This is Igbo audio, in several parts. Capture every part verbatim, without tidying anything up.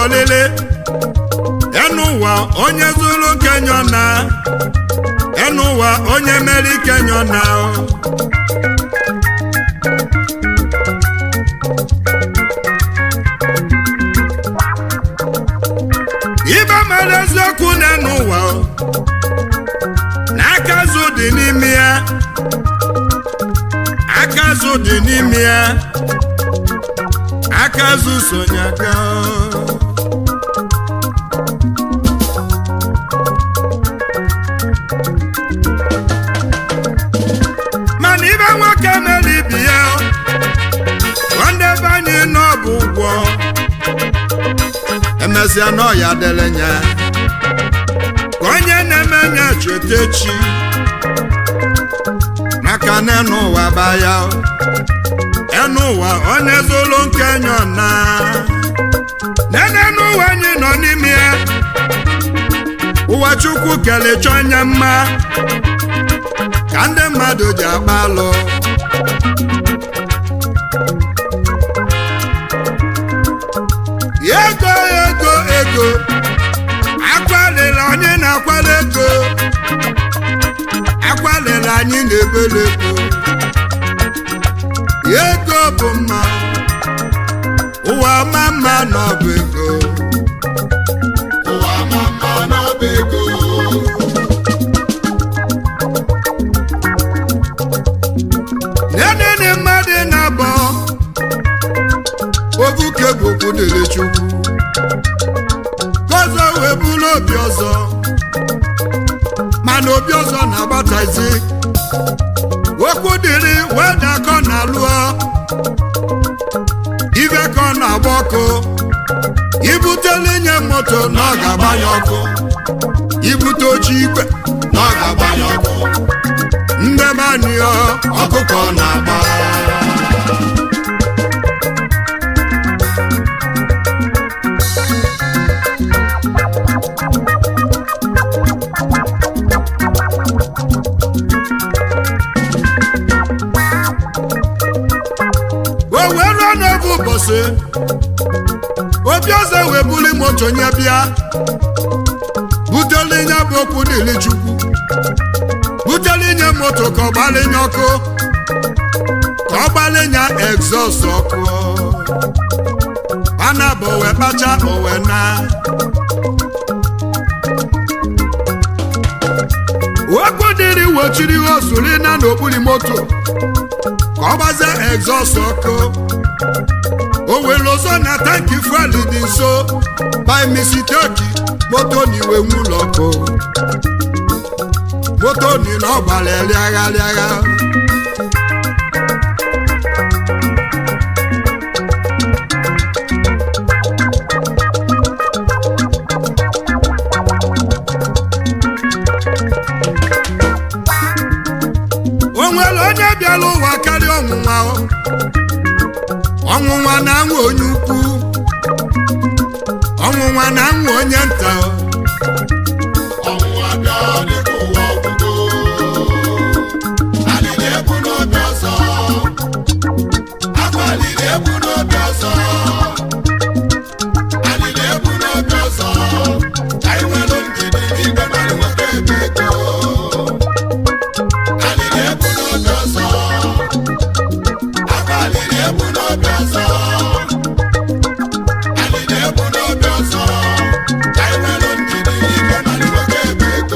bolele enuwa onye zulu kenyona enuwa onye meri kenyona ibe mere eziokwu n'enuwa n'akazu dị n'ime ya akazu dị n'ime ya akazu sonyaka mana ibe nwoke mere ibi ya nwanne banye n'ọbụ ụgwọ emesịa n'ọya dere nya ka onye na-emenye cheta echi maka na n'ụwa baya n'ụwa onye zolo nke nyona nene n'ụwa anyị nọ n'ime ya ụwa Chukwu kelecha onye mma ka ndị mmadụ ji agba alụ ego ego ego akwalila onye na-akwala ego akwalila anyị na-ebele ego ego bụ mma ụwa ma mma n'ọbụ ego ụwa ma mma n'ọbụ ego nenene mmadụ na-abọ obuke bụ okwu dịrị Chukwu ọzọ wee bụrụ obi ọzọ mana obi ọzọ na-agbatazi okwu dịrị wee dakọ na lụọ ibe ka ọ na-agba ọkụ ibutele nye moto na ọ ga-agbanye ọkụ ibute oche igwe na ọ ga-agbanye ọkụ ndebanyọ ọkụkọ na-agba obi ọzọ wee buli moto nye bịa butele nye bụ okwu dịrị Chukwu butele nye moto ka ọ gbalinye ọkụ ka ọ gbalinye egzọst ọkụ ana bụ wee kpacha owe na okwu dịrị wochiri ozuri na n'okpuru moto ka ọ gbazie egzọst ọkụ o were ọzọ na tanki fuel dị nso by mistake moto n'iwe nwụlọ ọkụ moto ni na ọgbara rịagha rịagha o nwere onye bịara ụwa karịa ọnwụnwa ọnwụnwa na-anwụ onye ukwu ọnwụnwa na-anwụ onye nta ọnwụnwa bịa dịka ụwa ọgwụgwụ alịrị ebu n'obi ọzọ akwa alịrị ebu n'obi ọzọ alịrị ebu n'obi ọzọ anyị nwere ndidi igwe mmadụ nwoke ebe ego alịrị ebu n'obi ọzọ akwa alịrị ebu n'obi ọzọ alịrị ebu n'obi ọzọ anyị nwere ndidi igwe mmadụ nwoke ebe ego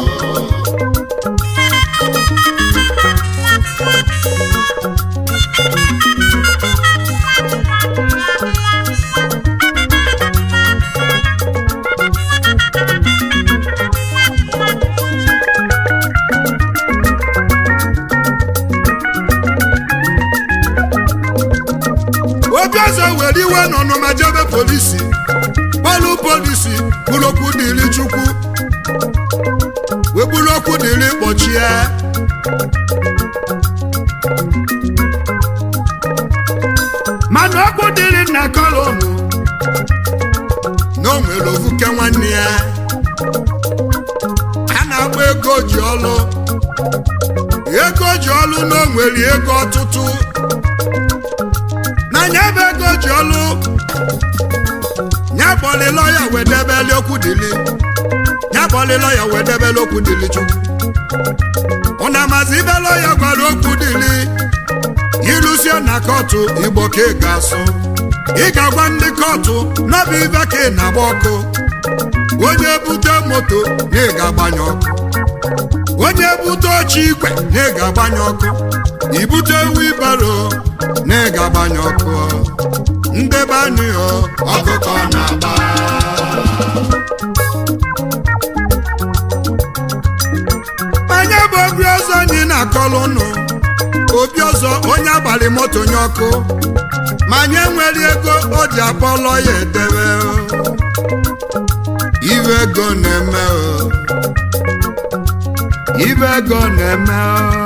were iwe n'ọnụma jebe polisi kpọlụ polisi bụrụ okwu dịrị Chukwu wee bụrụ okwu dịrị kpọchie mana okwu dịrị nna kolonu na o nwere ovuke nwanne ya a na-agba ego ji ọlụ ego ji ọlụ na o nwere ego ọtụtụ nya bụ ego ji ọlụ nya nya bọlị lọya wedebeli okwu dili nya bọlị lọya wedebeli okwu dili chukwu ụna mazi ibe lọya gwara okwu dili ilusie na kọtụ igbo ka ị ga-asụ ị ga-agwa ndị kọtụ n'ọbụ ibe ka ị na-agba ọkụ onye bute moto na ị ga-agbanye ọkụ onye bute oche igwe na ị ga-agbanye ọkụ ibute wibaro na ị ga-agbanye ọkụ ndebe anyị ọkụkọ na-agba anya bụ obi ọzọ anyị na-akọlụ ụnụ obi ọzọ onye abalị moto nye ọkụ ma nye nwere ego o ji akpọlọ ya edebe ibe ego na-eme ibe ego na-eme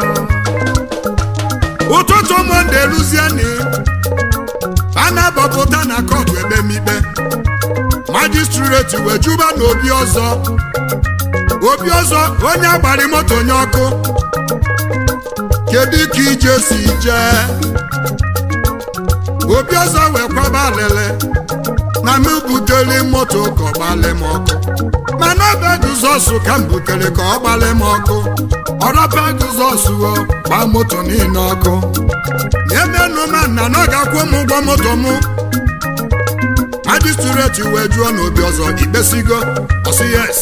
ụtụtụ monde luzieni a na-abọpụta na kọtụ ebe mikpe majistreti wee juba na obi ọzọ obi ọzọ onye abalị moto nye ọkụ kedu ka ije si jee obi ọzọ wee kwaba alele na m butere moto ka ọ gbalị m ọkụ mana ọ bụ Jizọs ka m butere ka ọ gbalị m ọkụ ọrọba Jizọs gba moto niile ọkụ na-emenụ ma nna na ọ ga-akwụ m ụgwọ moto m majistreti wee jụọ na obi ọzọ ikpesigo ọsị yes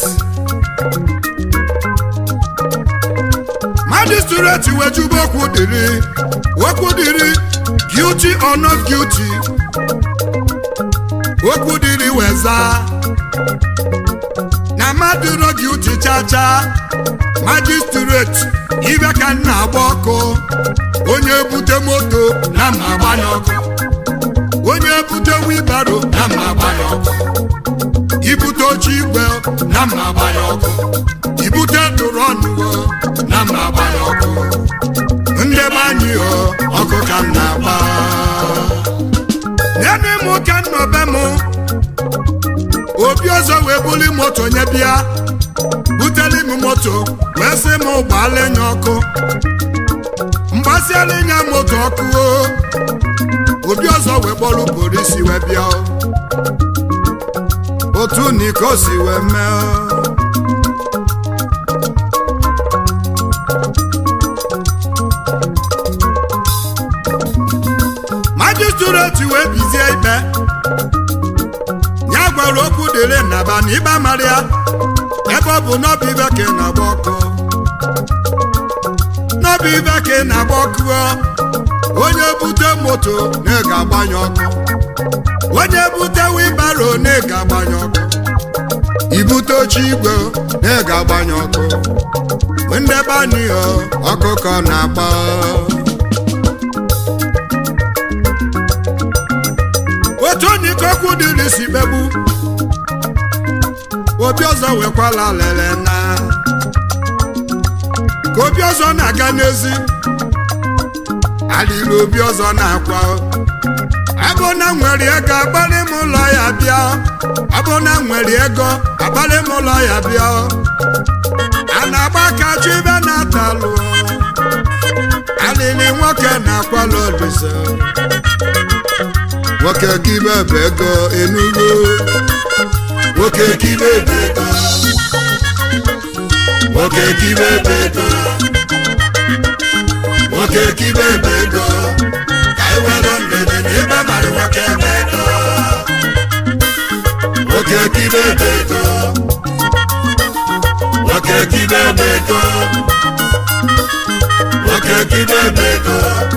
majistreti wee jụba okwu dịrị okwu dịrị guilty or not guilty okwu dịrị weza na maduro guilty chacha magistrate ibe ka nna agba ọkụ onye bute moto na mma agbanye ọkụ onye bute wibaro na mma agbanye ọkụ ibute oche igwe na mma agbanye ọkụ ibute dụrụ ọnụ na mma agbanye ọkụ ndebe anyị ọkụ ka m na-agba nene m ka nnọbe m obi ọzọ wee buli moto nye bịa buteli m moto wee sị m gbaala nye ọkụ mgbasiala nye moto ọkụ obi ọzọ wee kpọrọ polisi wee bịa otu niko si wee mee majistreti wee bizie ikpe ya gwara okwu dịrị nnaba na ịba maria ebe ọ bụ n'ọbụ ibe ka ị na-agba ọkụ n'ọbụ ibe ka ị na-agba ọkụ onye bute moto na ị ga-agbanye ọkụ onye bute wibaro na ị ga-agbanye ọkụ ibute oche igwe na ị ga-agbanye ọkụ ndebe anyị ọkụkọ na-agba otu onye okwu dịrị si kpegbu obi ọzọ wekwala lele na ka obi ọzọ na-aga n'ezi alịrị obi ọzọ na-akwa abụ na nwere ego agbalị m ụlọ ya bịa abụ na nwere ego agbalị m ụlọ ya bịa a na-agba ka chi ibe na-atalụ alịrị nwoke na-akwala Olise nwoke kibe ego enugo nwoke kibe ego nwoke kibe ego nwoke kibe ego ka iwere ndede n'ebe mara nwoke ego nwoke kibe ego nwoke kibe ego nwoke kibe ego